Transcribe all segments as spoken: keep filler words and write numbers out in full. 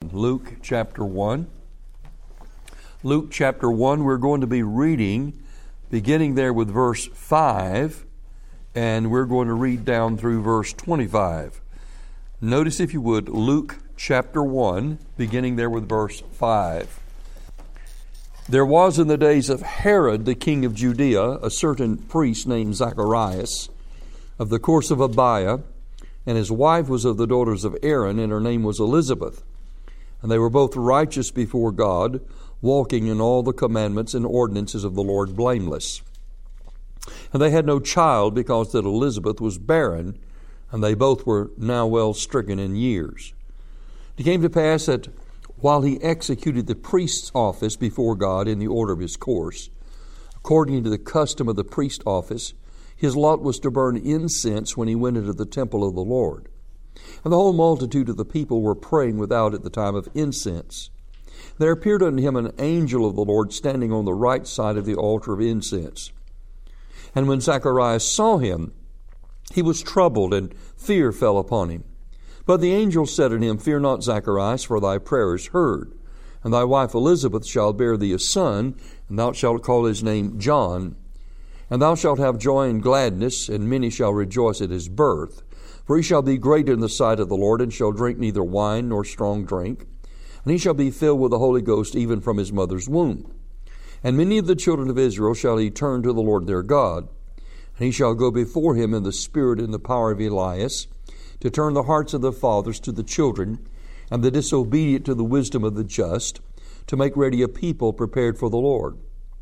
from Luke chapter one. Luke chapter one, we're going to be reading, beginning there with verse five, and we're going to read down through verse twenty-five. Notice, if you would, Luke chapter one, beginning there with verse five. There was in the days of Herod, the king of Judea, a certain priest named Zacharias, of the course of Abiah, and his wife was of the daughters of Aaron, and her name was Elizabeth. And they were both righteous before God, walking in all the commandments and ordinances of the Lord blameless. And they had no child, because that Elizabeth was barren, and they both were now well stricken in years. It came to pass that while he executed the priest's office before God in the order of his course, according to the custom of the priest office, his lot was to burn incense when he went into the temple of the Lord. And the whole multitude of the people were praying without at the time of incense. There appeared unto him an angel of the Lord standing on the right side of the altar of incense. And when Zacharias saw him, he was troubled, and fear fell upon him. But the angel said unto him, Fear not, Zacharias, for thy prayer is heard. And thy wife Elizabeth shall bear thee a son, and thou shalt call his name John. And thou shalt have joy and gladness, and many shall rejoice at his birth. For he shall be great in the sight of the Lord, and shall drink neither wine nor strong drink. And he shall be filled with the Holy Ghost even from his mother's womb. And many of the children of Israel shall he turn to the Lord their God. And he shall go before him in the spirit and the power of Elias, to turn the hearts of the fathers to the children, and the disobedient to the wisdom of the just, to make ready a people prepared for the Lord.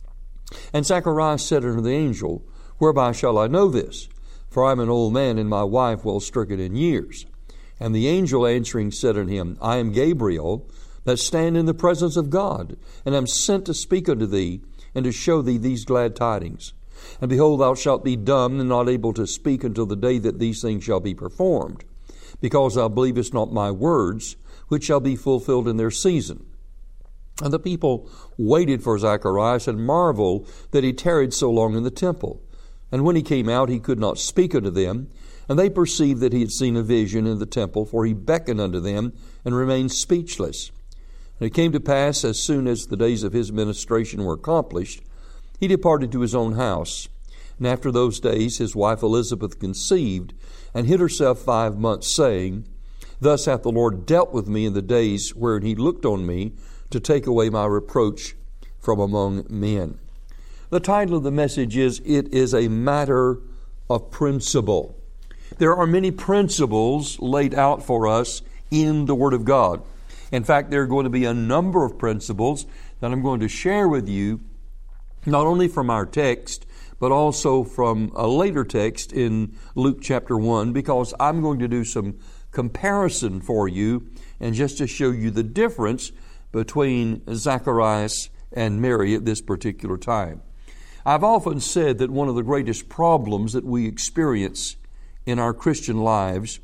And Zacharias said unto the angel, Whereby shall I know this? For I am an old man, and my wife well stricken in years. And the angel answering said unto him, I am Gabriel, that stand in the presence of God, and am sent to speak unto thee, and to show thee these glad tidings. And behold, thou shalt be dumb, and not able to speak until the day that these things shall be performed, because thou believest not my words, which shall be fulfilled in their season. And the people waited for Zacharias, and marveled that he tarried so long in the temple. And when he came out, he could not speak unto them. And they perceived that he had seen a vision in the temple, for he beckoned unto them, and remained speechless. And it came to pass, as soon as the days of his ministration were accomplished, he departed to his own house. And after those days his wife Elizabeth conceived, and hid herself five months, saying, Thus hath the Lord dealt with me in the days wherein he looked on me, to take away my reproach from among men. The title of the message is, It is a Matter of Principle. There are many principles laid out for us in the Word of God. In fact, there are going to be a number of principles that I'm going to share with you, not only from our text, but also from a later text in Luke chapter one, because I'm going to do some comparison for you, and just to show you the difference between Zacharias and Mary at this particular time. I've often said that one of the greatest problems that we experience in our Christian lives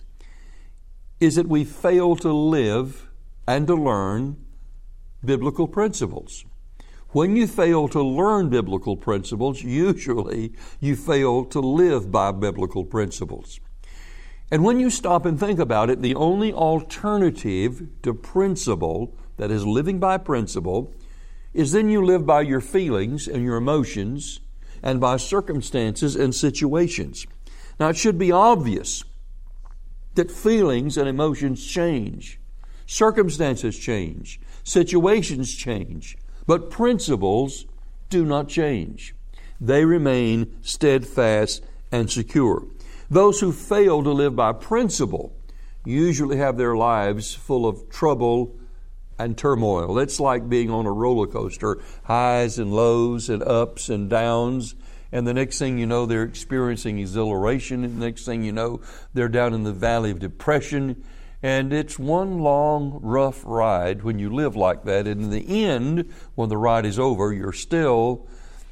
is that we fail to live and to learn biblical principles. When you fail to learn biblical principles, usually you fail to live by biblical principles. And when you stop and think about it, the only alternative to principle, that is living by principle, is then you live by your feelings and your emotions and by circumstances and situations. Now, it should be obvious that feelings and emotions change. Circumstances change. Situations change. But principles do not change. They remain steadfast and secure. Those who fail to live by principle usually have their lives full of trouble and turmoil. It's like being on a roller coaster, highs and lows and ups and downs. And the next thing you know, they're experiencing exhilaration. And the next thing you know, they're down in the valley of depression. And it's one long, rough ride when you live like that. And in the end, when the ride is over, you're still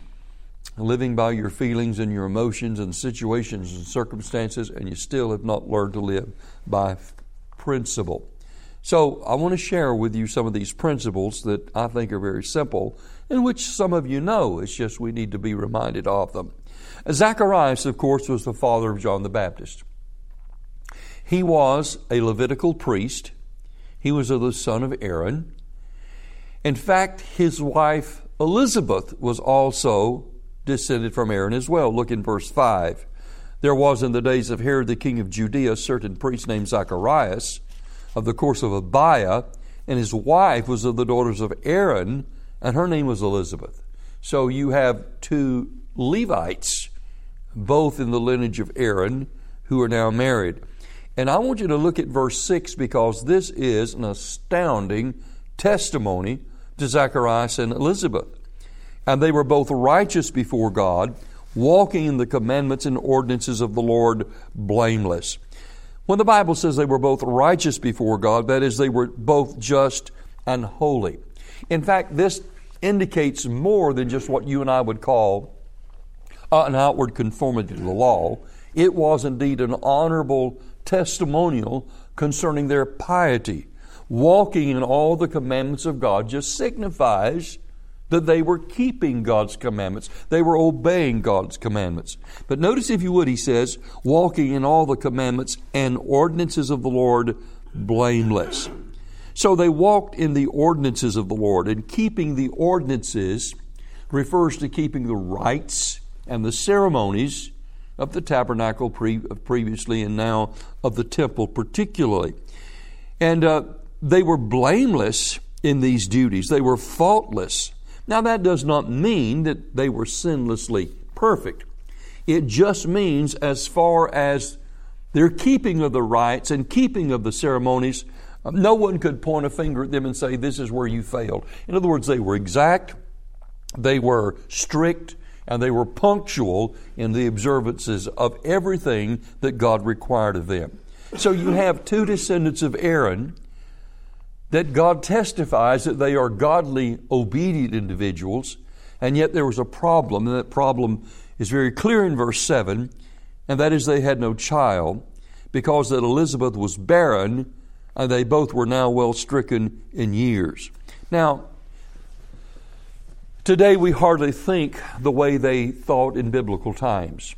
living by your feelings and your emotions and situations and circumstances, and you still have not learned to live by principle. So I want to share with you some of these principles that I think are very simple, and which some of you know. It's just we need to be reminded of them. Zacharias, of course, was the father of John the Baptist. He was a Levitical priest. He was of the son of Aaron. In fact, his wife Elizabeth was also descended from Aaron as well. Look in verse five. There was in the days of Herod the king of Judea a certain priest named Zacharias of the course of Abiah, and his wife was of the daughters of Aaron, and her name was Elizabeth. So you have two Levites, both in the lineage of Aaron, who are now married. And I want you to look at verse six, because this is an astounding testimony to Zacharias and Elizabeth. And they were both righteous before God, walking in the commandments and ordinances of the Lord blameless. When the Bible says they were both righteous before God, that is, they were both just and holy. In fact, this indicates more than just what you and I would call an outward conformity to the law. It was indeed an honorable testimonial concerning their piety. Walking in all the commandments of God just signifies that they were keeping God's commandments. They were obeying God's commandments. But notice, if you would, he says, walking in all the commandments and ordinances of the Lord blameless. So they walked in the ordinances of the Lord, and keeping the ordinances refers to keeping the rites and the ceremonies of the tabernacle pre- previously and now of the temple particularly. And uh, they were blameless in these duties. They were faultless. Now, that does not mean that they were sinlessly perfect. It just means as far as their keeping of the rites and keeping of the ceremonies, no one could point a finger at them and say, this is where you failed. In other words, they were exact, they were strict, and they were punctual in the observances of everything that God required of them. So you have two descendants of Aaron that God testifies that they are godly, obedient individuals, and yet there was a problem, and that problem is very clear in verse seven, and that is they had no child, because that Elizabeth was barren, and they both were now well stricken in years. Now, today we hardly think the way they thought in biblical times.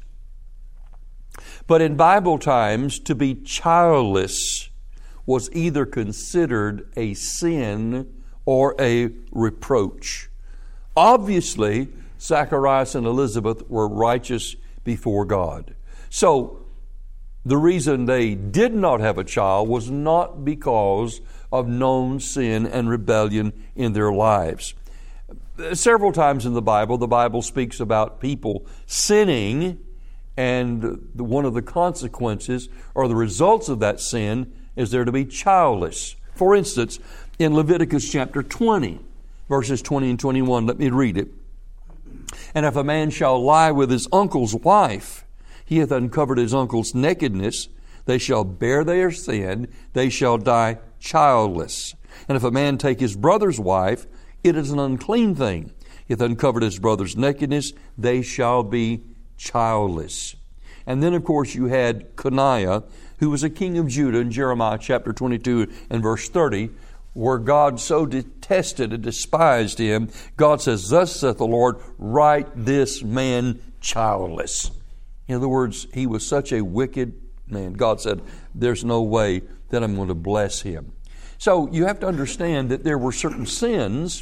But in Bible times, to be childless was either considered a sin or a reproach. Obviously, Zacharias and Elizabeth were righteous before God. So, the reason they did not have a child was not because of known sin and rebellion in their lives. Several times in the Bible, the Bible speaks about people sinning, and one of the consequences or the results of that sin is they're to be childless. For instance, in Leviticus chapter twenty, verses twenty and twenty-one, let me read it. And if a man shall lie with his uncle's wife, he hath uncovered his uncle's nakedness, they shall bear their sin, they shall die childless. And if a man take his brother's wife, it is an unclean thing. He hath uncovered his brother's nakedness, they shall be childless. And then, of course, you had Coniah, who was a king of Judah, in Jeremiah chapter twenty-two and verse thirty, where God so detested and despised him, God says, thus saith the Lord, write this man childless. In other words, he was such a wicked man. God said, there's no way that I'm going to bless him. So you have to understand that there were certain sins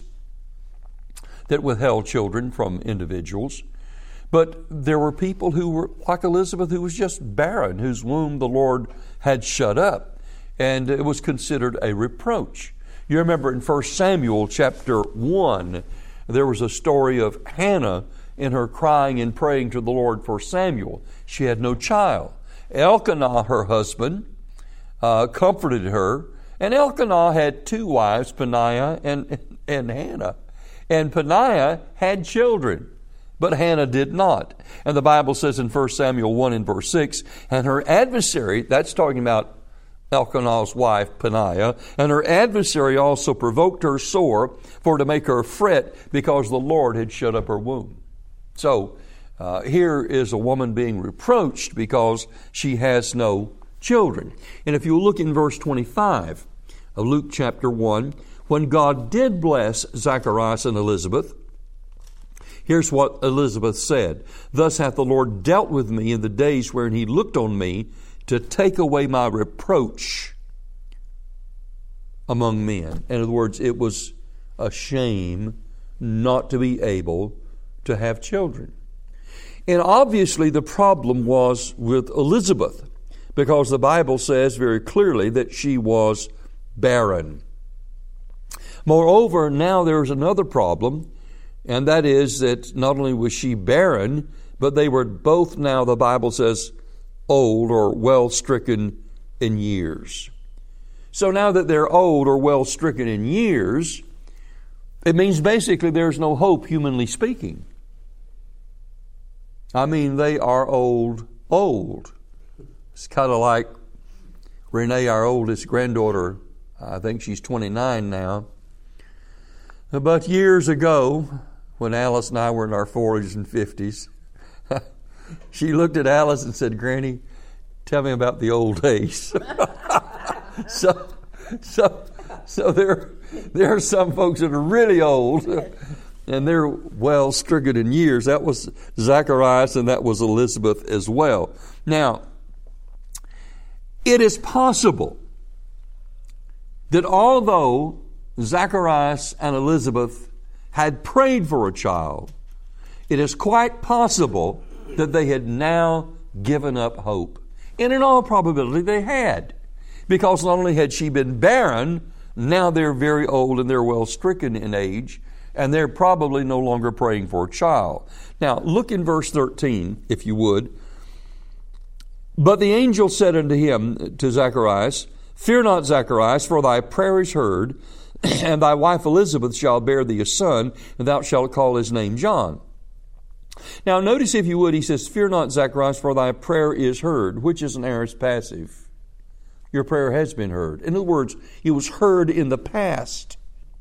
that withheld children from individuals. But there were people who were, like Elizabeth, who was just barren, whose womb the Lord had shut up. And it was considered a reproach. You remember in First Samuel chapter one, there was a story of Hannah in her crying and praying to the Lord for Samuel. She had no child. Elkanah, her husband, uh, comforted her. And Elkanah had two wives, Peninnah and, and Hannah. And Peninnah had children, but Hannah did not. And the Bible says in First Samuel one and verse six, and her adversary, that's talking about Elkanah's wife, Peninnah, and her adversary also provoked her sore for to make her fret because the Lord had shut up her womb. So uh, here is a woman being reproached because she has no children. And if you look in verse twenty-five of Luke chapter one, when God did bless Zacharias and Elizabeth, here's what Elizabeth said. Thus hath the Lord dealt with me in the days wherein he looked on me to take away my reproach among men. In other words, it was a shame not to be able to have children. And obviously the problem was with Elizabeth, because the Bible says very clearly that she was barren. Moreover, now there's another problem, and that is that not only was she barren, but they were both now, the Bible says, old or well stricken in years. So now that they're old or well stricken in years, it means basically there's no hope, humanly speaking. I mean, they are old, old. It's kind of like Renee, our oldest granddaughter. I think she's twenty-nine now. But years ago, when Alice and I were in our forties and fifties, she looked at Alice and said, "Granny, tell me about the old days." so, so, so there, there are some folks that are really old, and they're well stricken in years. That was Zacharias, and that was Elizabeth as well. Now, it is possible that although Zacharias and Elizabeth had prayed for a child, it is quite possible that they had now given up hope. And in all probability they had, because not only had she been barren, now they're very old and they're well stricken in age, and they're probably no longer praying for a child. Now, look in verse thirteen, if you would. But the angel said unto him, to Zacharias, "Fear not, Zacharias, for thy prayer is heard, and thy wife Elizabeth shall bear thee a son, and thou shalt call his name John." Now, notice, if you would, he says, "Fear not, Zacharias, for thy prayer is heard," which is an aorist passive. Your prayer has been heard. In other words, it was heard in the past.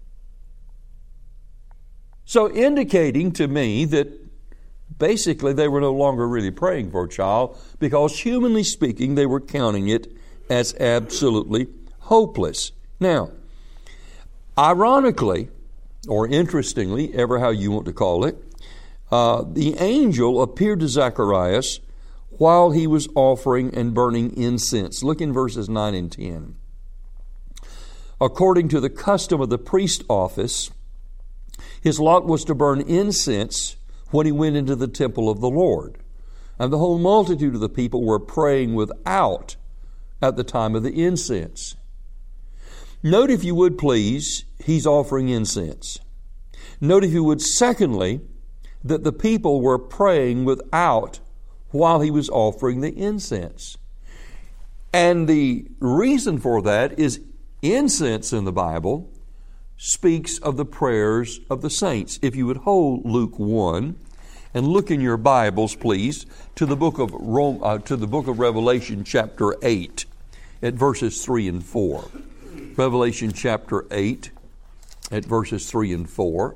So indicating to me that basically they were no longer really praying for a child, because humanly speaking, they were counting it as absolutely hopeless. Now, ironically, or interestingly, ever how you want to call it, uh, the angel appeared to Zacharias while he was offering and burning incense. Look in verses nine and ten. According to the custom of the priest office, his lot was to burn incense when he went into the temple of the Lord. And the whole multitude of the people were praying without at the time of the incense. Note, if you would please, he's offering incense. Note, if you would, secondly, that the people were praying without while he was offering the incense. And the reason for that is incense in the Bible speaks of the prayers of the saints. If you would hold Luke one and look in your Bibles, please, to the book of Rome, uh, to the book of Revelation, chapter eight, at verses three and four. Revelation chapter eight, at verses three and four.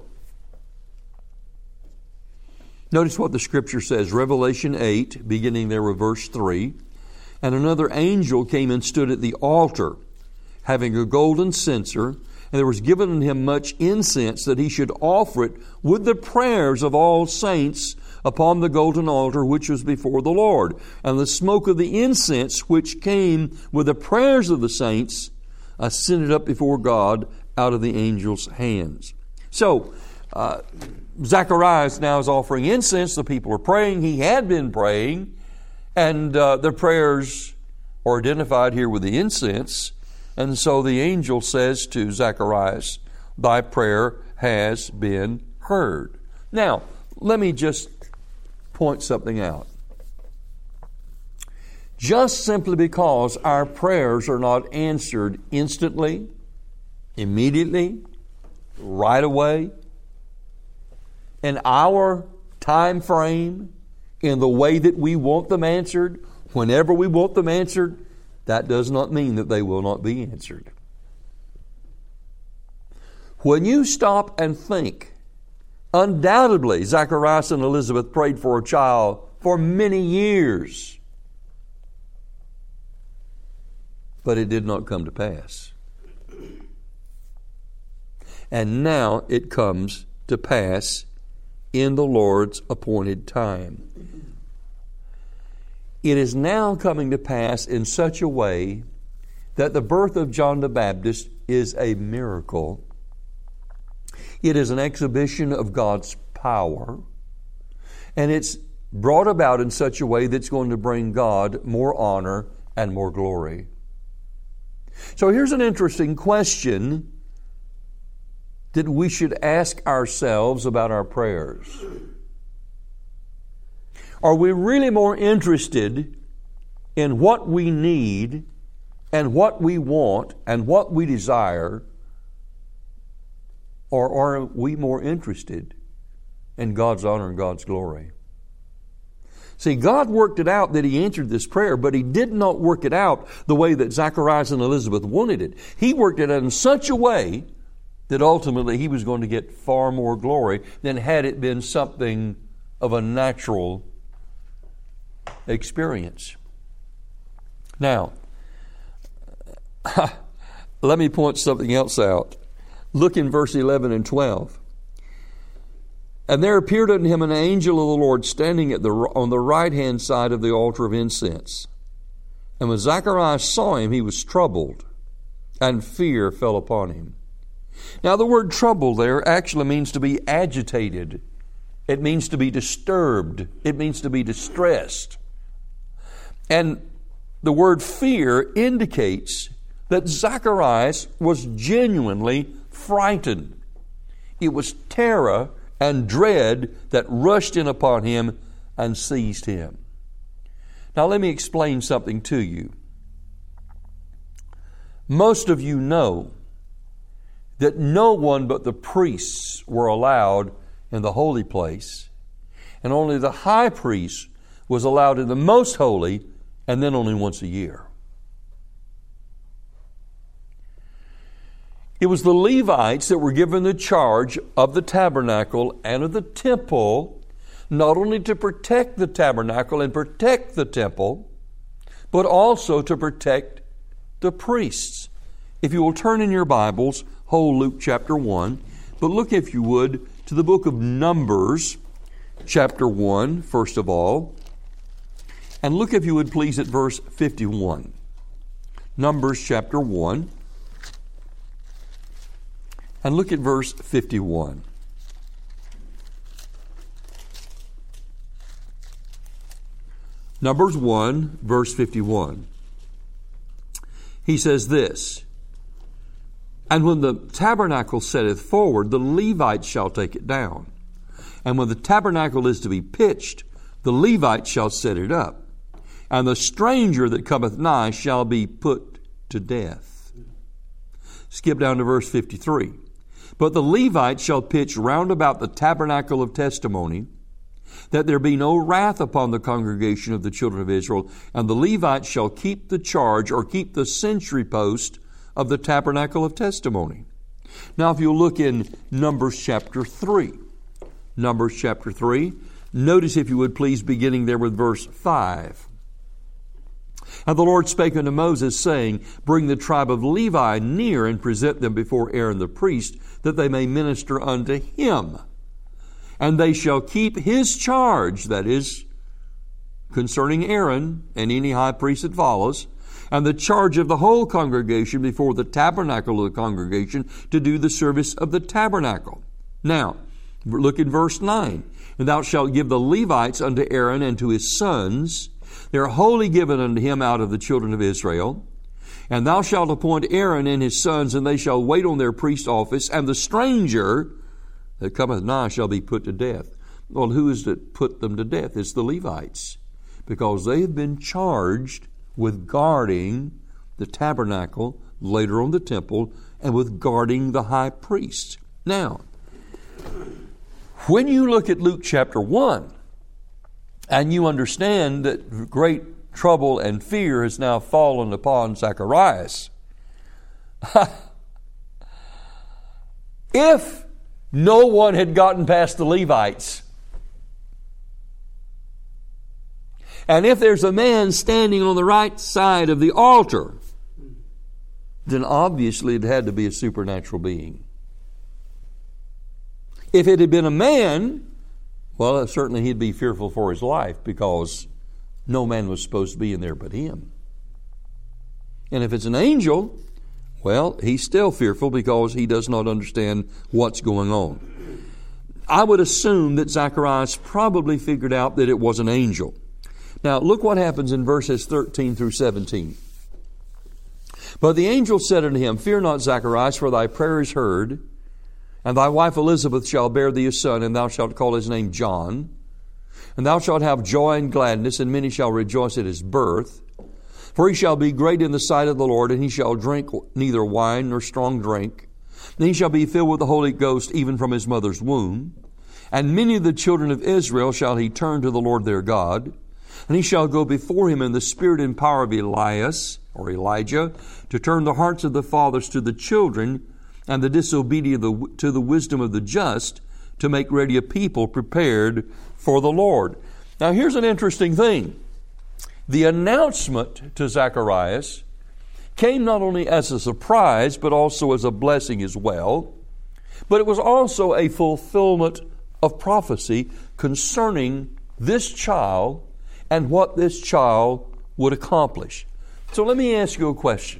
Notice what the Scripture says. Revelation eight, beginning there with verse three. "And another angel came and stood at the altar, having a golden censer, and there was given unto him much incense, that he should offer it with the prayers of all saints upon the golden altar which was before the Lord. And the smoke of the incense which came with the prayers of the saints ascended up before God out of the angel's hands." So, uh, Zacharias now is offering incense. The people are praying. He had been praying. And uh, the prayers are identified here with the incense. And so the angel says to Zacharias, "Thy prayer has been heard." Now, let me just point something out. Just simply because our prayers are not answered instantly, immediately, right away, in our time frame, in the way that we want them answered, whenever we want them answered, that does not mean that they will not be answered. When you stop and think, undoubtedly Zacharias and Elizabeth prayed for a child for many years, but it did not come to pass. And now it comes to pass in the Lord's appointed time. It is now coming to pass in such a way that the birth of John the Baptist is a miracle. It is an exhibition of God's power. And it's brought about in such a way that's going to bring God more honor and more glory. So here's an interesting question that we should ask ourselves about our prayers. Are we really more interested in what we need and what we want and what we desire, or are we more interested in God's honor and God's glory? See, God worked it out that He answered this prayer, but He did not work it out the way that Zacharias and Elizabeth wanted it. He worked it out in such a way that ultimately He was going to get far more glory than had it been something of a natural experience. Now, let me point something else out. Look in verse eleven and twelve. And there appeared unto him an angel of the Lord standing at the on the right-hand side of the altar of incense. And when Zacharias saw him, he was troubled, and fear fell upon him. Now the word trouble there actually means to be agitated. It means to be disturbed. It means to be distressed. And the word fear indicates that Zacharias was genuinely frightened. It was terror and dread that rushed in upon him and seized him. Now let me explain something to you. Most of you know that no one but the priests were allowed in the holy place, and only the high priest was allowed in the most holy, and then only once a year. It was the Levites that were given the charge of the tabernacle and of the temple, not only to protect the tabernacle and protect the temple, but also to protect the priests. If you will turn in your Bibles, hold Luke chapter one, but look, if you would, to the book of Numbers, chapter one, first of all, and look, if you would please, at verse fifty-one. Numbers chapter one. And look at verse fifty-one. Numbers one, verse fifty-one. He says this, And when the tabernacle setteth forward, the Levites shall take it down. And when the tabernacle is to be pitched, the Levites shall set it up. And the stranger that cometh nigh shall be put to death. Skip down to verse fifty-three. But the Levites shall pitch round about the tabernacle of testimony, that there be no wrath upon the congregation of the children of Israel. And the Levites shall keep the charge, or keep the sentry post of the tabernacle of testimony. Now, if you'll look in Numbers chapter three. Numbers chapter three. Notice, if you would please, beginning there with verse five. And the Lord spake unto Moses, saying, Bring the tribe of Levi near, and present them before Aaron the priest, that they may minister unto him. And they shall keep his charge, that is, concerning Aaron and any high priest that follows, and the charge of the whole congregation before the tabernacle of the congregation, to do the service of the tabernacle. Now, look in verse nine. And thou shalt give the Levites unto Aaron and to his sons. They are wholly given unto him out of the children of Israel. And thou shalt appoint Aaron and his sons, and they shall wait on their priest office, and the stranger that cometh nigh shall be put to death. Well, who is to put them to death? It's the Levites, because they have been charged with guarding the tabernacle, later on the temple, and with guarding the high priest. Now, when you look at Luke chapter one, and you understand that great trouble and fear has now fallen upon Zacharias, if no one had gotten past the Levites, and if there's a man standing on the right side of the altar, then obviously it had to be a supernatural being. If it had been a man, well, certainly he'd be fearful for his life, because no man was supposed to be in there but him. And if it's an angel, Well, he's still fearful because he does not understand what's going on. I would assume that Zacharias probably figured out that it was an angel. Now, look what happens in verses thirteen through seventeen. But the angel said unto him, Fear not, Zacharias, for thy prayer is heard, and thy wife Elizabeth shall bear thee a son, and thou shalt call his name John. And thou shalt have joy and gladness, and many shall rejoice at his birth. For he shall be great in the sight of the Lord, and he shall drink neither wine nor strong drink. And he shall be filled with the Holy Ghost even from his mother's womb. And many of the children of Israel shall he turn to the Lord their God. And he shall go before him in the spirit and power of Elias, or Elijah, to turn the hearts of the fathers to the children, and the disobedient to the wisdom of the just, to make ready a people prepared for the Lord. Now here's an interesting thing. The announcement to Zacharias came not only as a surprise, but also as a blessing as well. But it was also a fulfillment of prophecy concerning this child and what this child would accomplish. So let me ask you a question.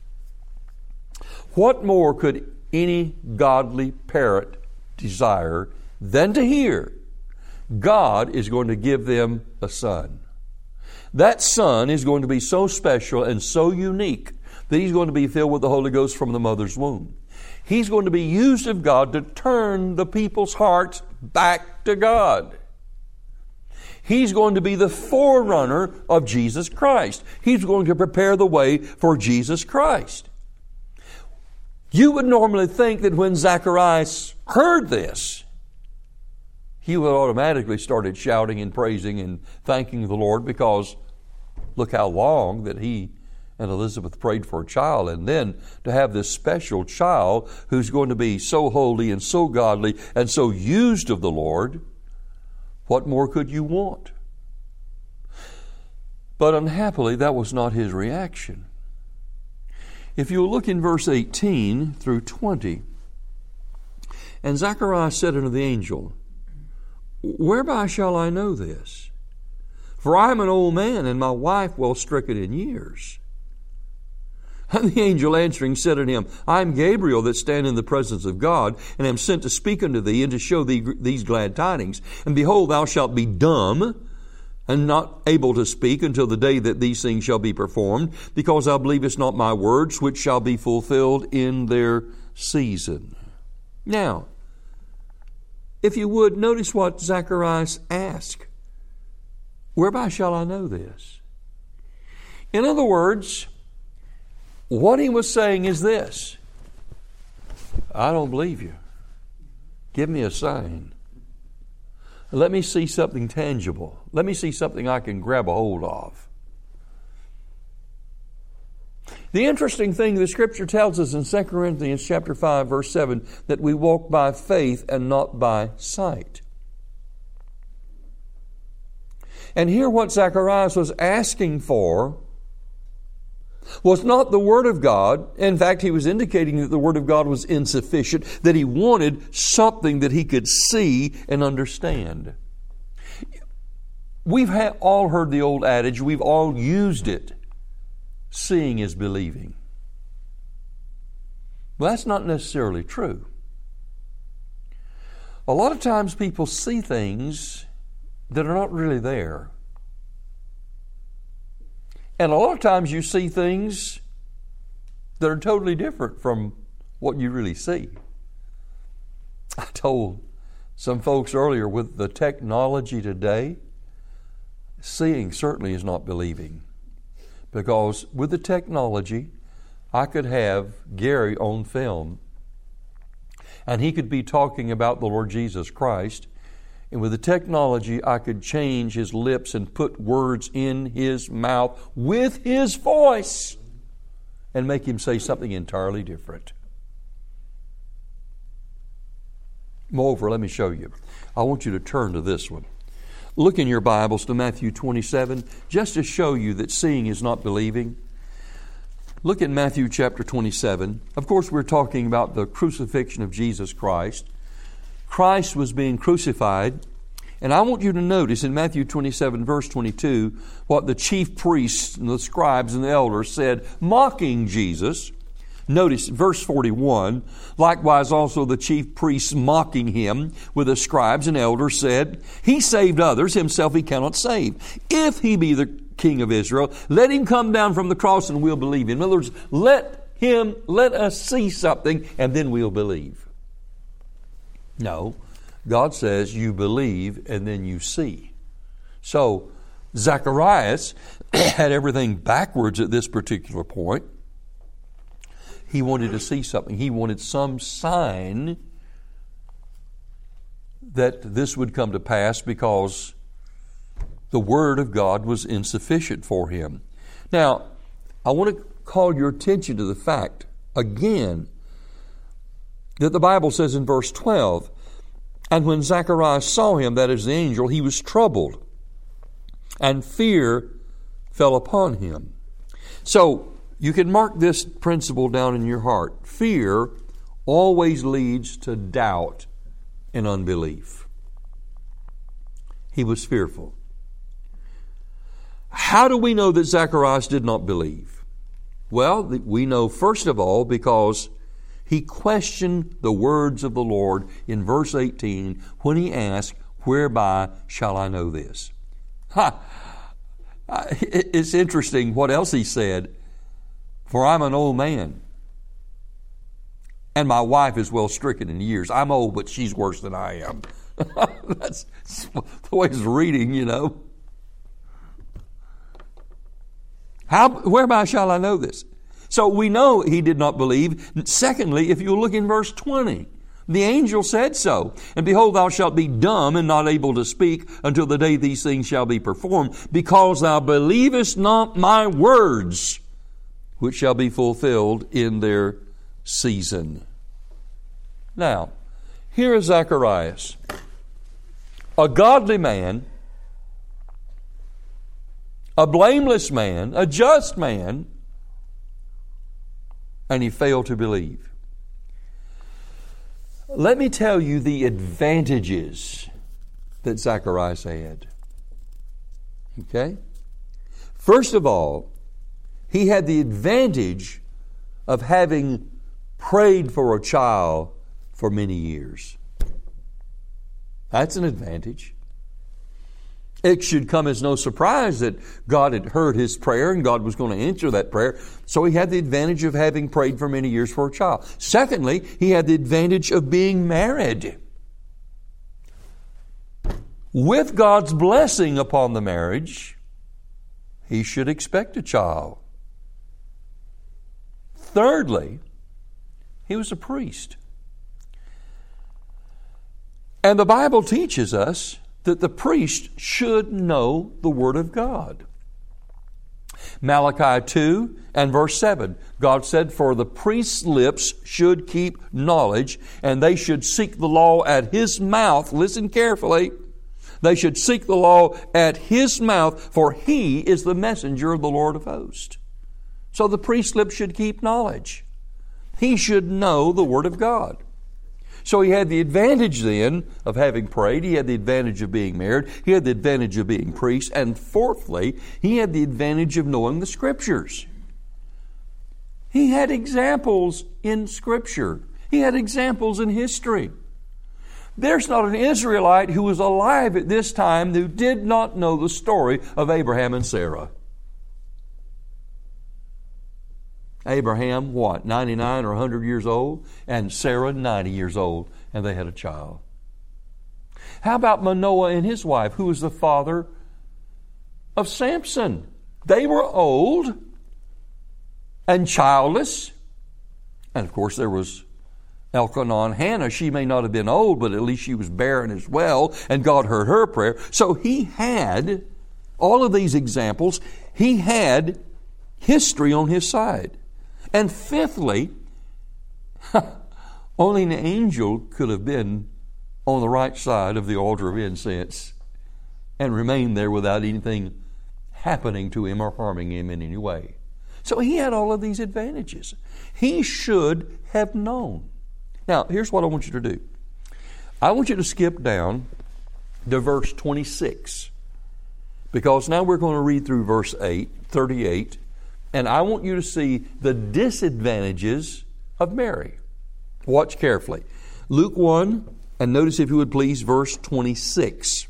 What more could any godly parent desire than to hear God is going to give them a son? That son is going to be so special and so unique that he's going to be filled with the Holy Ghost from the mother's womb. He's going to be used of God to turn the people's hearts back to God. He's going to be the forerunner of Jesus Christ. He's going to prepare the way for Jesus Christ. You would normally think that when Zacharias heard this, he would automatically started shouting and praising and thanking the Lord, because look how long that he and Elizabeth prayed for a child, and then to have this special child who's going to be so holy and so godly and so used of the Lord. What more could you want? But unhappily, that was not his reaction. If you look in verse eighteen through twenty, and Zacharias said unto the angel, Whereby shall I know this? For I am an old man, and my wife well stricken in years. And the angel answering said unto him, I am Gabriel that stand in the presence of God, and am sent to speak unto thee, and to show thee these glad tidings. And behold, thou shalt be dumb, and not able to speak until the day that these things shall be performed, because thou believest not my words, which shall be fulfilled in their season. Now, if you would, notice what Zacharias asked. Whereby shall I know this? In other words, what he was saying is this: I don't believe you. Give me a sign. Let me see something tangible. Let me see something I can grab a hold of. The interesting thing, the Scripture tells us in Second Corinthians chapter five, verse seven, that we walk by faith and not by sight. And here what Zacharias was asking for was not the Word of God. In fact, he was indicating that the Word of God was insufficient, that he wanted something that he could see and understand. We've ha- all heard the old adage, we've all used it. Seeing is believing. Well, that's not necessarily true. A lot of times people see things that are not really there. And a lot of times you see things that are totally different from what you really see. I told some folks earlier, with the technology today, seeing certainly is not believing. Because with the technology, I could have Gary on film, and he could be talking about the Lord Jesus Christ. And with the technology, I could change his lips and put words in his mouth with his voice and make him say something entirely different. Moreover, let me show you. I want you to turn to this one. Look in your Bibles to Matthew twenty-seven, just to show you that seeing is not believing. Look at Matthew chapter twenty-seven. Of course, we're talking about the crucifixion of Jesus Christ. Christ was being crucified. And I want you to notice in Matthew twenty-seven, verse twenty-two, what the chief priests and the scribes and the elders said, mocking Jesus, Notice verse forty-one, likewise also the chief priests mocking him with the scribes and elders said, he saved others, himself he cannot save. If he be the King of Israel, let him come down from the cross and we'll believe him. In other words, let him, let us see something and then we'll believe. No, God says you believe and then you see. So Zacharias had everything backwards at this particular point. He wanted to see something. He wanted some sign that this would come to pass because the Word of God was insufficient for him. Now, I want to call your attention to the fact, again, that the Bible says in verse twelve, and when Zacharias saw him, that is the angel, he was troubled, and fear fell upon him. So, you can mark this principle down in your heart. Fear always leads to doubt and unbelief. He was fearful. How do we know that Zacharias did not believe? Well, we know first of all because he questioned the words of the Lord in verse eighteen when he asked, whereby shall I know this? Ha! It's interesting what else he said. For I'm an old man, and my wife is well stricken in years. I'm old, but she's worse than I am. That's the way it's reading, you know. How, whereby shall I know this? So we know he did not believe. Secondly, if you look in verse twenty, the angel said so. And behold, thou shalt be dumb and not able to speak until the day these things shall be performed, because thou believest not my words, which shall be fulfilled in their season. Now, here is Zacharias, a godly man, a blameless man, a just man, and he failed to believe. Let me tell you the advantages that Zacharias had. Okay? First of all, he had the advantage of having prayed for a child for many years. That's an advantage. It should come as no surprise that God had heard his prayer and God was going to answer that prayer. So he had the advantage of having prayed for many years for a child. Secondly, he had the advantage of being married. With God's blessing upon the marriage, he should expect a child. Thirdly, he was a priest. And the Bible teaches us that the priest should know the Word of God. Malachi two and verse seven, God said, for the priest's lips should keep knowledge, and they should seek the law at his mouth. Listen carefully. They should seek the law at his mouth, for he is the messenger of the Lord of hosts. So the priest's lips should keep knowledge. He should know the Word of God. So he had the advantage then of having prayed. He had the advantage of being married. He had the advantage of being priest. And fourthly, he had the advantage of knowing the Scriptures. He had examples in Scripture. He had examples in history. There's not an Israelite who was alive at this time who did not know the story of Abraham and Sarah. Abraham, what, ninety-nine or one hundred years old? And Sarah, ninety years old. And they had a child. How about Manoah and his wife, who was the father of Samson? They were old and childless. And of course there was Elkanah and Hannah. She may not have been old, but at least she was barren as well. And God heard her prayer. So he had all of these examples. He had history on his side. And fifthly, only an angel could have been on the right side of the altar of incense and remained there without anything happening to him or harming him in any way. So he had all of these advantages. He should have known. Now, here's what I want you to do. I want you to skip down to verse twenty-six, because now we're going to read through verse eight, thirty-eight, And I want you to see the disadvantages of Mary. Watch carefully. Luke one, and notice if you would please, verse twenty-six.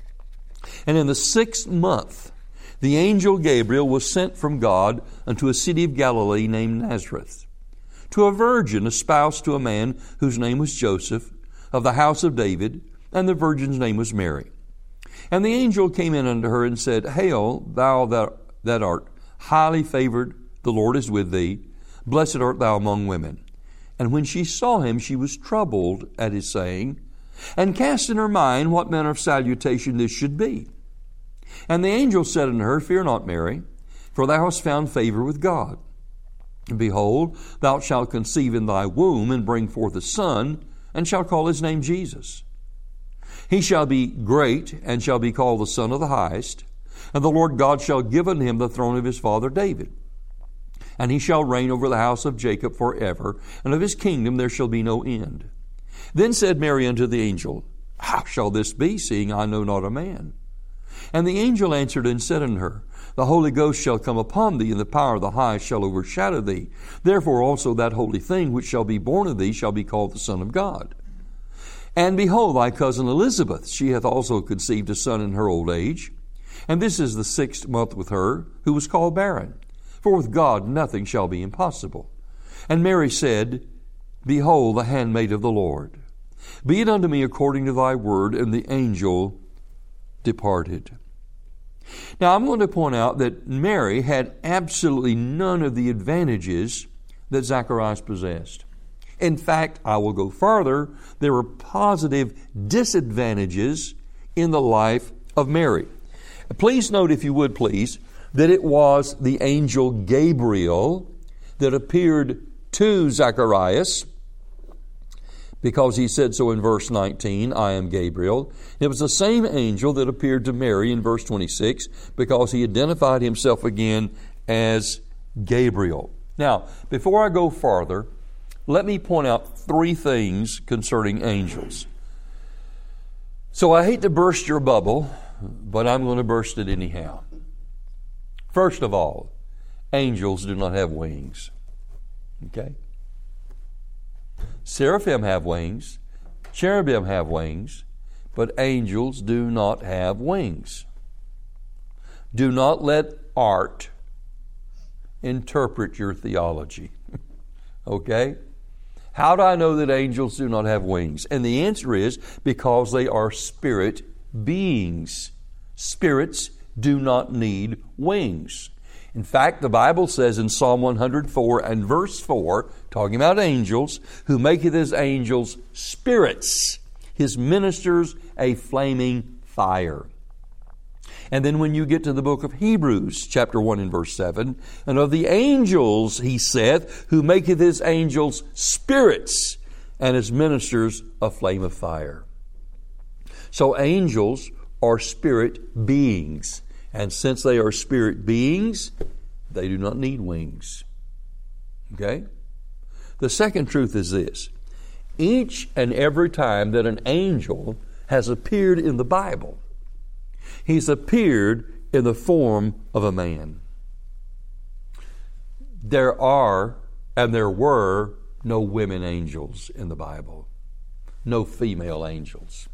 And in the sixth month, the angel Gabriel was sent from God unto a city of Galilee named Nazareth, to a virgin espoused to a man whose name was Joseph, of the house of David, and the virgin's name was Mary. And the angel came in unto her and said, Hail, thou that, that art highly favored, the Lord is with thee. Blessed art thou among women. And when she saw him, she was troubled at his saying, and cast in her mind what manner of salutation this should be. And the angel said unto her, Fear not, Mary, for thou hast found favor with God. And behold, thou shalt conceive in thy womb, and bring forth a son, and shalt call his name Jesus. He shall be great, and shall be called the Son of the Highest. And the Lord God shall give unto him the throne of his father David. And he shall reign over the house of Jacob forever, and of his kingdom there shall be no end. Then said Mary unto the angel, How shall this be, seeing I know not a man? And the angel answered and said unto her, The Holy Ghost shall come upon thee, and the power of the Highest shall overshadow thee. Therefore also that holy thing which shall be born of thee shall be called the Son of God. And behold, thy cousin Elizabeth, she hath also conceived a son in her old age. And this is the sixth month with her, who was called barren. For with God nothing shall be impossible. And Mary said, Behold, the handmaid of the Lord. Be it unto me according to thy word. And the angel departed. Now I'm going to point out that Mary had absolutely none of the advantages that Zacharias possessed. In fact, I will go further. There were positive disadvantages in the life of Mary. Please note, if you would please, that it was the angel Gabriel that appeared to Zacharias, because he said so in verse nineteen, I am Gabriel. It was the same angel that appeared to Mary in verse twenty-six, because he identified himself again as Gabriel. Now, before I go farther, let me point out three things concerning angels. So I hate to burst your bubble, but I'm going to burst it anyhow. First of all, angels do not have wings. Okay? Seraphim have wings, cherubim have wings, but angels do not have wings. Do not let art interpret your theology. Okay? How do I know that angels do not have wings? And the answer is because they are spirit beings. Spirits do not need wings. In fact, the Bible says in Psalm one hundred four and verse four, talking about angels, who maketh his angels spirits, his ministers a flaming fire. And then when you get to the book of Hebrews, chapter one and verse seven, and of the angels, he saith, who maketh his angels spirits, and his ministers a flame of fire. So angels are spirit beings. And since they are spirit beings, they do not need wings. Okay? The second truth is this. Each and every time that an angel has appeared in the Bible, he's appeared in the form of a man. There are, and there were, no women angels in the Bible. No female angels.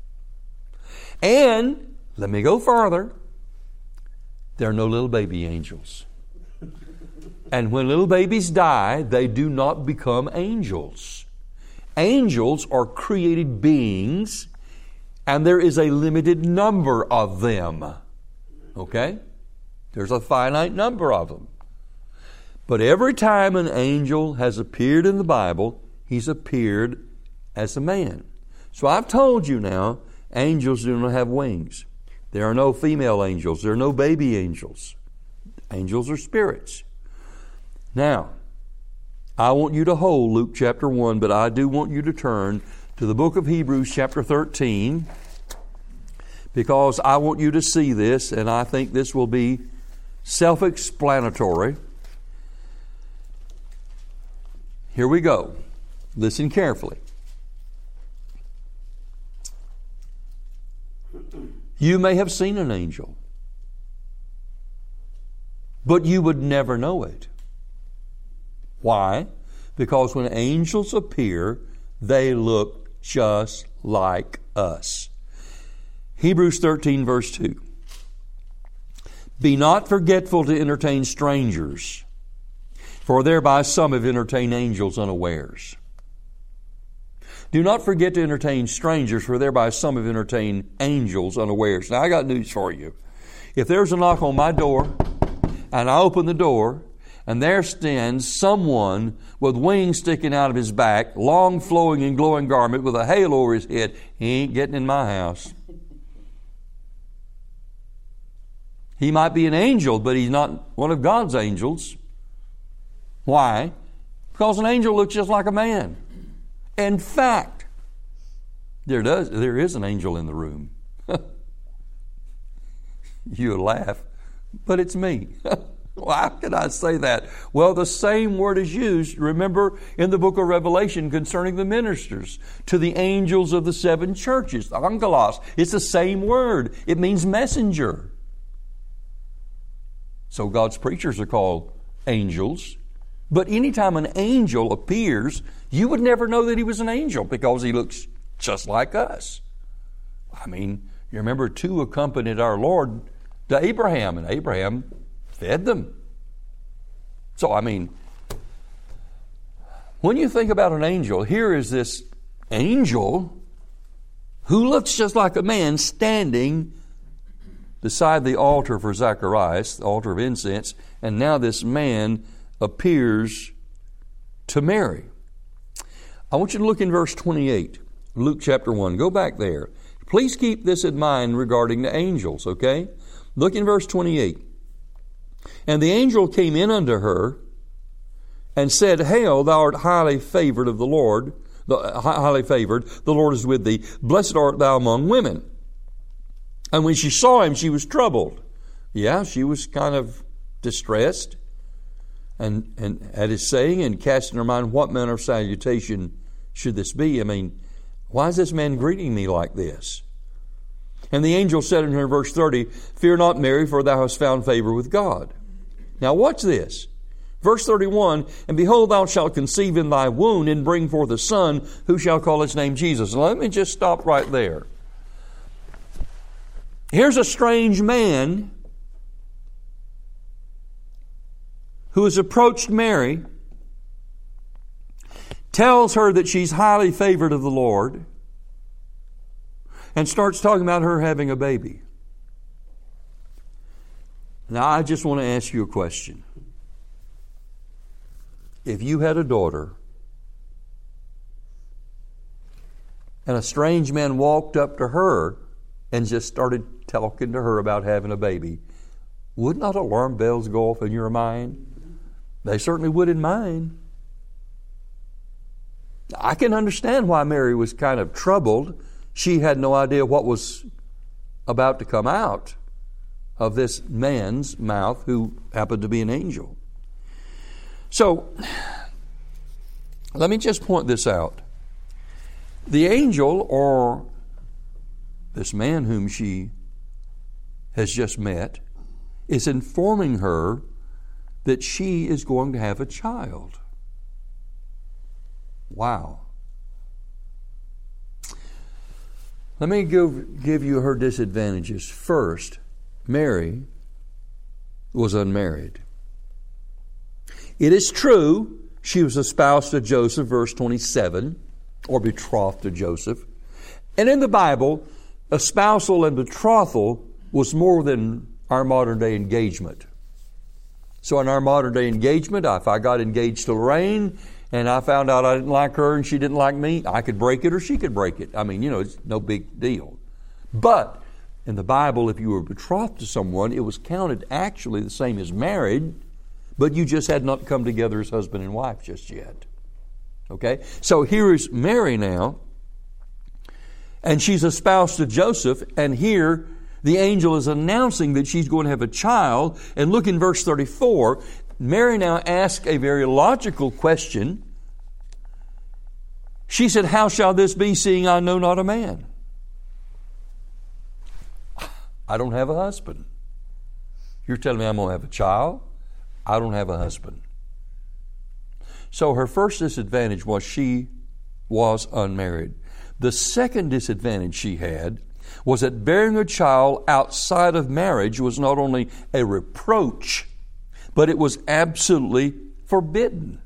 And, let me go farther, there are no little baby angels. And when little babies die, they do not become angels. Angels are created beings, and there is a limited number of them. Okay? There's a finite number of them. But every time an angel has appeared in the Bible, he's appeared as a man. So I've told you now, angels do not have wings. There are no female angels. There are no baby angels. Angels are spirits. Now, I want you to hold Luke chapter one, but I do want you to turn to the book of Hebrews chapter thirteen, because I want you to see this, and I think this will be self-explanatory. Here we go. Listen carefully. You may have seen an angel. but you would never know it. Why? Because when angels appear, they look just like us. Hebrews thirteen, verse two. Be not forgetful to entertain strangers, for thereby some have entertained angels unawares. Do not forget to entertain strangers, for thereby some have entertained angels unawares. Now, I got news for you. If there's a knock on my door, and I open the door, and there stands someone with wings sticking out of his back, long flowing and glowing garment with a halo over his head, he ain't getting in my house. He might be an angel, but he's not one of God's angels. Why? Because an angel looks just like a man. In fact, there does there is an angel in the room. You'll laugh, but it's me. Well, how can I say that? Well, the same word is used, remember, in the book of Revelation concerning the ministers, to the angels of the seven churches, the angelos. It's the same word. It means messenger. So God's preachers are called angels. But anytime an angel appears, you would never know that he was an angel because he looks just like us. I mean, you remember two accompanied our Lord to Abraham, and Abraham fed them. So, I mean, when you think about an angel, here is this angel who looks just like a man standing beside the altar for Zacharias, the altar of incense, and now this man appears to Mary. I want you to look in verse twenty-eight, Luke chapter one. Go back there. Please keep this in mind regarding the angels, okay? Look in verse twenty-eight. And the angel came in unto her and said, Hail, thou art highly favored of the Lord, the, highly favored, the Lord is with thee. Blessed art thou among women. And when she saw him, she was troubled. Yeah, she was kind of distressed and, and at his saying, and cast in her mind, what manner of salutation should this be? I mean, why is this man greeting me like this? And the angel said unto her, verse thirty, Fear not, Mary, for thou hast found favor with God. Now watch this. Verse thirty-one, And behold, thou shalt conceive in thy womb, and bring forth a son, who shall call his name Jesus. Now let me just stop right there. Here's a strange man who has approached Mary, tells her that she's highly favored of the Lord, and starts talking about her having a baby. Now, I just want to ask you a question. If you had a daughter, and a strange man walked up to her and just started talking to her about having a baby, would not alarm bells go off in your mind? They certainly would in mine. I can understand why Mary was kind of troubled. She had no idea what was about to come out of this man's mouth who happened to be an angel. So, let me just point this out. The angel, or this man whom she has just met, is informing her that she is going to have a child. Wow. Let me give, give you her disadvantages. First, Mary was unmarried. It is true she was espoused to Joseph, verse twenty-seven, or betrothed to Joseph. And in the Bible, espousal and betrothal was more than our modern day engagement. So in our modern day engagement, if I got engaged to Lorraine and I found out I didn't like her and she didn't like me, I could break it or she could break it. I mean, you know, it's no big deal. But in the Bible, if you were betrothed to someone, it was counted actually the same as married, but you just had not come together as husband and wife just yet. Okay? So here is Mary now, and she's espoused to Joseph, and here the angel is announcing that she's going to have a child. And look in verse thirty-four. Mary now asks a very logical question. She said, How shall this be, seeing I know not a man? I don't have a husband. You're telling me I'm going to have a child? I don't have a husband. So her first disadvantage was she was unmarried. The second disadvantage she had was that bearing a child outside of marriage was not only a reproach, but it was absolutely forbidden.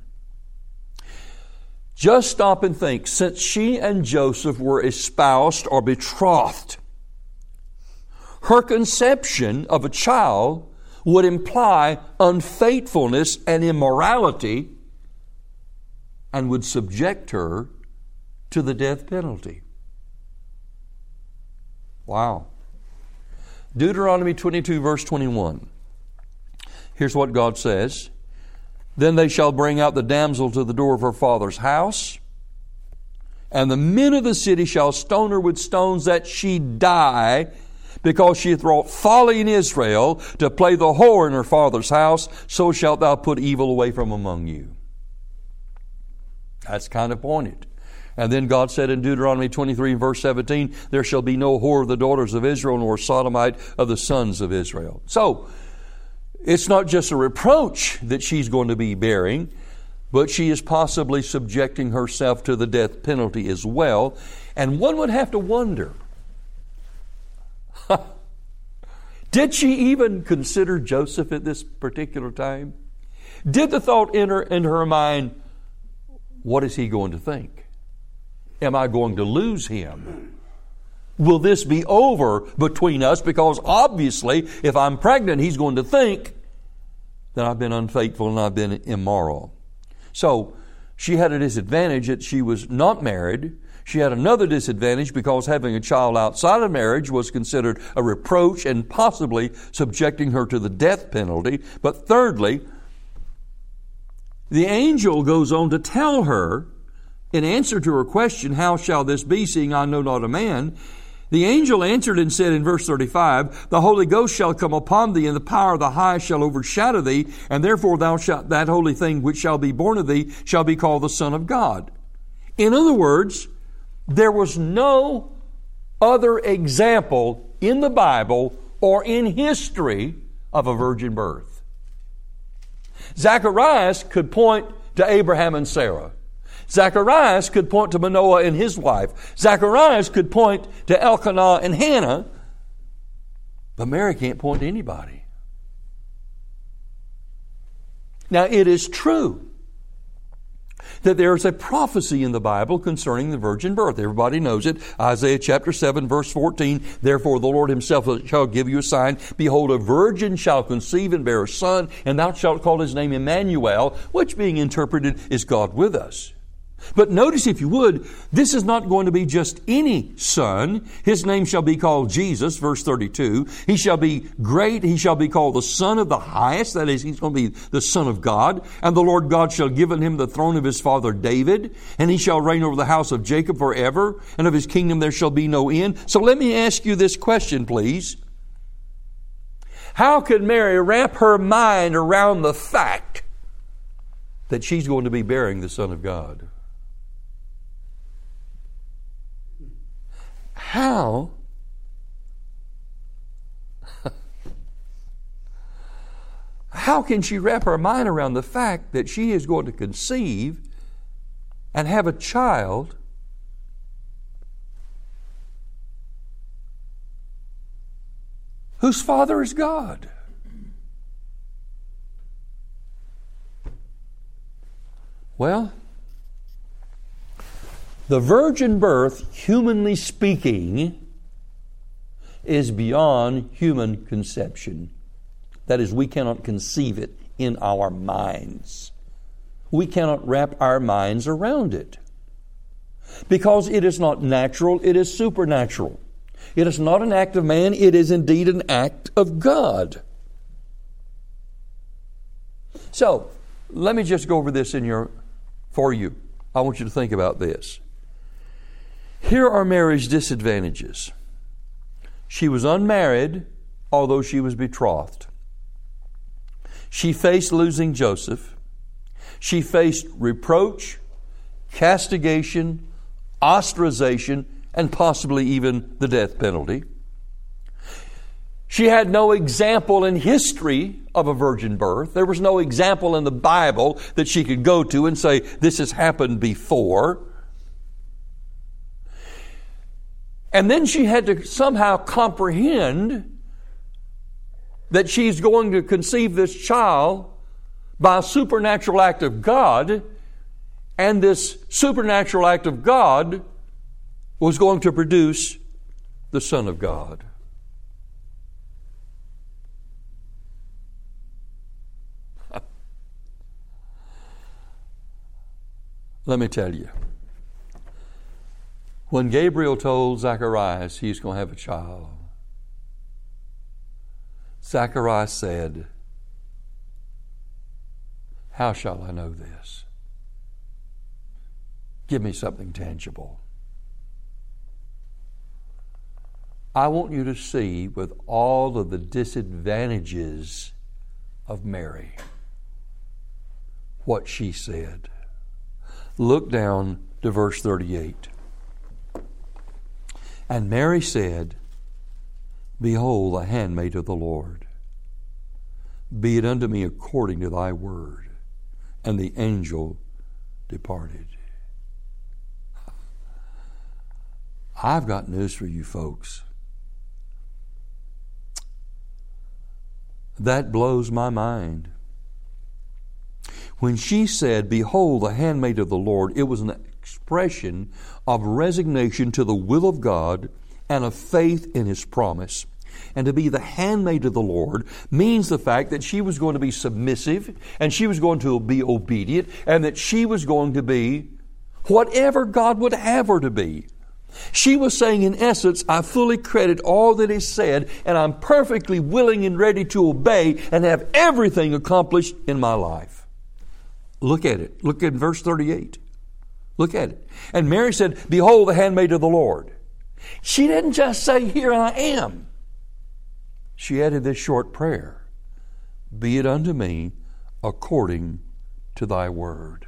Just stop and think. Since she and Joseph were espoused or betrothed, her conception of a child would imply unfaithfulness and immorality and would subject her to the death penalty. Wow. Deuteronomy twenty-two, verse twenty-one. Here's what God says. Then they shall bring out the damsel to the door of her father's house, and the men of the city shall stone her with stones that she die, because she hath wrought folly in Israel to play the whore in her father's house. So shalt thou put evil away from among you. That's kind of pointed. And then God said in Deuteronomy twenty-three, verse seventeen, there shall be no whore of the daughters of Israel, nor sodomite of the sons of Israel. So, it's not just a reproach that she's going to be bearing, but she is possibly subjecting herself to the death penalty as well. And one would have to wonder, did she even consider Joseph at this particular time? Did the thought enter into her mind, what is he going to think? Am I going to lose him? Will this be over between us? Because obviously, if I'm pregnant, he's going to think that I've been unfaithful and I've been immoral. So, she had a disadvantage that she was not married. She had another disadvantage because having a child outside of marriage was considered a reproach and possibly subjecting her to the death penalty. But thirdly, the angel goes on to tell her, in answer to her question, how shall this be, seeing I know not a man? The angel answered and said in verse thirty-five, the Holy Ghost shall come upon thee, and the power of the highest shall overshadow thee, and therefore thou shalt, that holy thing which shall be born of thee shall be called the Son of God. In other words, there was no other example in the Bible or in history of a virgin birth. Zacharias could point to Abraham and Sarah. Zacharias could point to Manoah and his wife. Zacharias could point to Elkanah and Hannah. But Mary can't point to anybody. Now, it is true that there is a prophecy in the Bible concerning the virgin birth. Everybody knows it. Isaiah chapter seven, verse fourteen, therefore the Lord himself shall give you a sign. Behold, a virgin shall conceive and bear a son, and thou shalt call his name Emmanuel, which being interpreted is God with us. But notice, if you would, this is not going to be just any son. His name shall be called Jesus, verse thirty-two. He shall be great. He shall be called the Son of the Highest. That is, he's going to be the Son of God. And the Lord God shall give him the throne of his father David. And he shall reign over the house of Jacob forever. And of his kingdom there shall be no end. So let me ask you this question, please. How could Mary wrap her mind around the fact that she's going to be bearing the Son of God? How? How can she wrap her mind around the fact that she is going to conceive and have a child whose father is God? Well, the virgin birth, humanly speaking, is beyond human conception. That is, we cannot conceive it in our minds. We cannot wrap our minds around it. Because it is not natural, it is supernatural. It is not an act of man, it is indeed an act of God. So, let me just go over this in your, for you. I want you to think about this. Here are Mary's disadvantages. She was unmarried, although she was betrothed. She faced losing Joseph. She faced reproach, castigation, ostracization, and possibly even the death penalty. She had no example in history of a virgin birth. There was no example in the Bible that she could go to and say, this has happened before. And then she had to somehow comprehend that she's going to conceive this child by a supernatural act of God, and this supernatural act of God was going to produce the Son of God. Let me tell you, when Gabriel told Zacharias he's going to have a child, Zacharias said, how shall I know this? Give me something tangible. I want you to see, with all of the disadvantages of Mary, what she said. Look down to verse thirty-eight. And Mary said, behold, the handmaid of the Lord. Be it unto me according to thy word. And the angel departed. I've got news for you folks. That blows my mind. When she said, behold, the handmaid of the Lord, it was an expression of resignation to the will of God and of faith in His promise. And to be the handmaid of the Lord means the fact that she was going to be submissive, and she was going to be obedient, and that she was going to be whatever God would have her to be. She was saying, in essence, I fully credit all that is said, and I'm perfectly willing and ready to obey and have everything accomplished in my life. Look at it. Look at verse thirty-eight. Look at it. And Mary said, behold, the handmaid of the Lord. She didn't just say, here I am. She added this short prayer. Be it unto me according to thy word.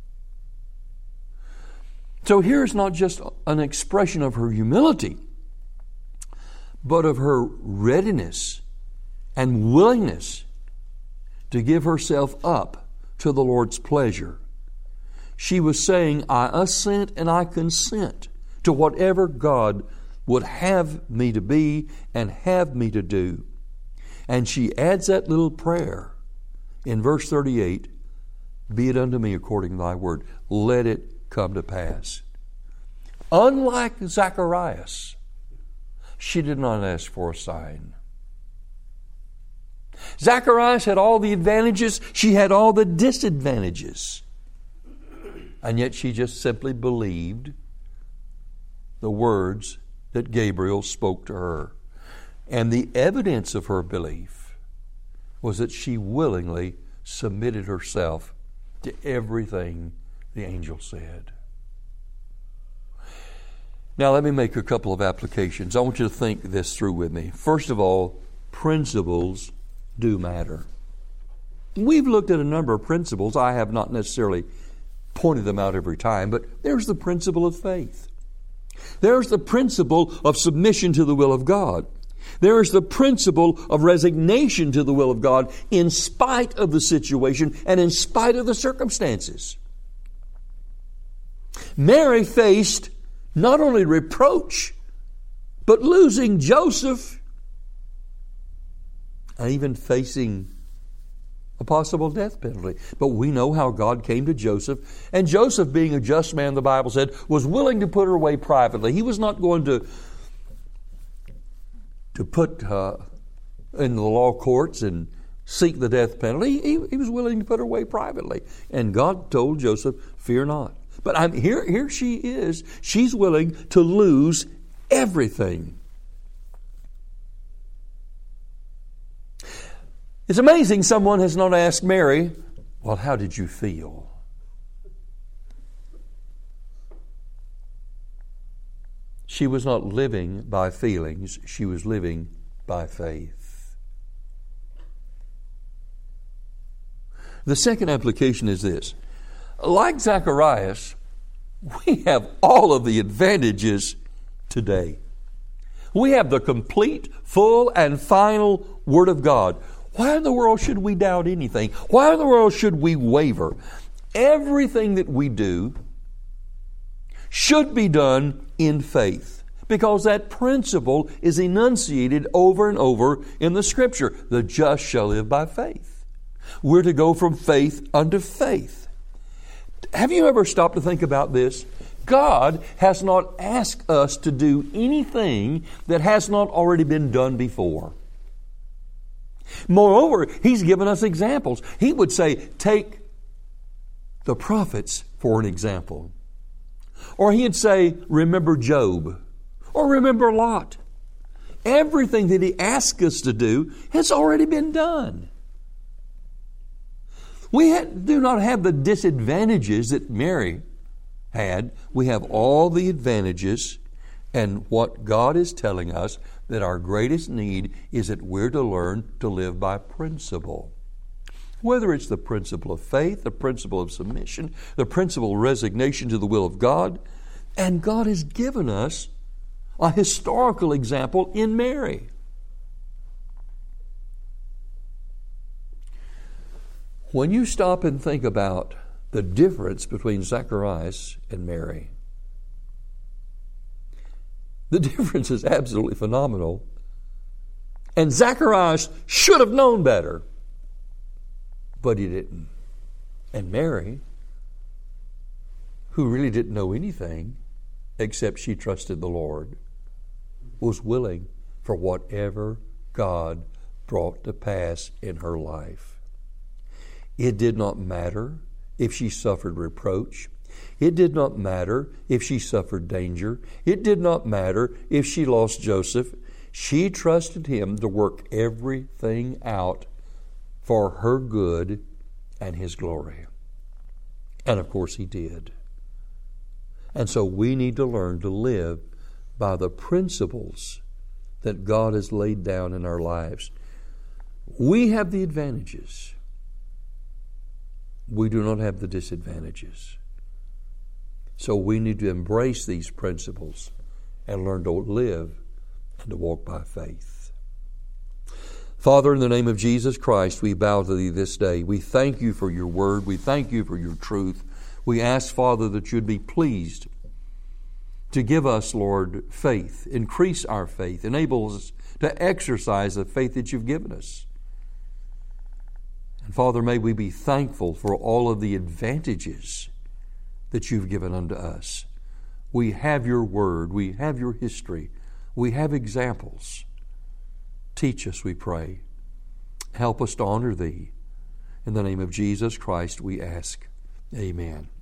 So here's not just an expression of her humility, but of her readiness and willingness to give herself up to the Lord's pleasure. She was saying, I assent and I consent to whatever God would have me to be and have me to do. And she adds that little prayer in verse thirty-eight, be it unto me according to thy word. Let it come to pass. Unlike Zacharias, she did not ask for a sign. Zacharias had all the advantages, she had all the disadvantages. And yet she just simply believed the words that Gabriel spoke to her. And the evidence of her belief was that she willingly submitted herself to everything the angel said. Now let me make a couple of applications. I want you to think this through with me. First of all, principles do matter. We've looked at a number of principles. I have not necessarily pointed them out every time, but there's the principle of faith. There's the principle of submission to the will of God. There is the principle of resignation to the will of God in spite of the situation and in spite of the circumstances. Mary faced not only reproach, but losing Joseph and even facing a possible death penalty. But we know how God came to Joseph. And Joseph, being a just man, the Bible said, was willing to put her away privately. He was not going to, to put uh, in the law courts and seek the death penalty. He, he was willing to put her away privately. And God told Joseph, fear not. But I'm, here, here she is. She's willing to lose everything. It's amazing someone has not asked Mary, well, how did you feel? She was not living by feelings. She was living by faith. The second application is this. Like Zacharias, we have all of the advantages today. We have the complete, full, and final Word of God. Why in the world should we doubt anything? Why in the world should we waver? Everything that we do should be done in faith, because that principle is enunciated over and over in the Scripture. The just shall live by faith. We're to go from faith unto faith. Have you ever stopped to think about this? God has not asked us to do anything that has not already been done before. Moreover, He's given us examples. He would say, take the prophets for an example. Or He'd say, remember Job. Or remember Lot. Everything that He asks us to do has already been done. We had, do not have the disadvantages that Mary had. We have all the advantages, and what God is telling us, that our greatest need is that we're to learn to live by principle. Whether it's the principle of faith, the principle of submission, the principle of resignation to the will of God, and God has given us a historical example in Mary. When you stop and think about the difference between Zacharias and Mary, the difference is absolutely phenomenal. And Zacharias should have known better, but he didn't. And Mary, who really didn't know anything except she trusted the Lord, was willing for whatever God brought to pass in her life. It did not matter if she suffered reproach. It did not matter if she suffered danger. It did not matter if she lost Joseph. She trusted Him to work everything out for her good and His glory. And of course He did. And so we need to learn to live by the principles that God has laid down in our lives. We have the advantages. We do not have the disadvantages. So we need to embrace these principles and learn to live and to walk by faith. Father, in the name of Jesus Christ, we bow to Thee this day. We thank You for Your word. We thank You for Your truth. We ask, Father, that You'd be pleased to give us, Lord, faith. Increase our faith. Enable us to exercise the faith that You've given us. And Father, may we be thankful for all of the advantages that You've given unto us. We have Your word. We have Your history. We have examples. Teach us, we pray. Help us to honor Thee. In the name of Jesus Christ we ask. Amen.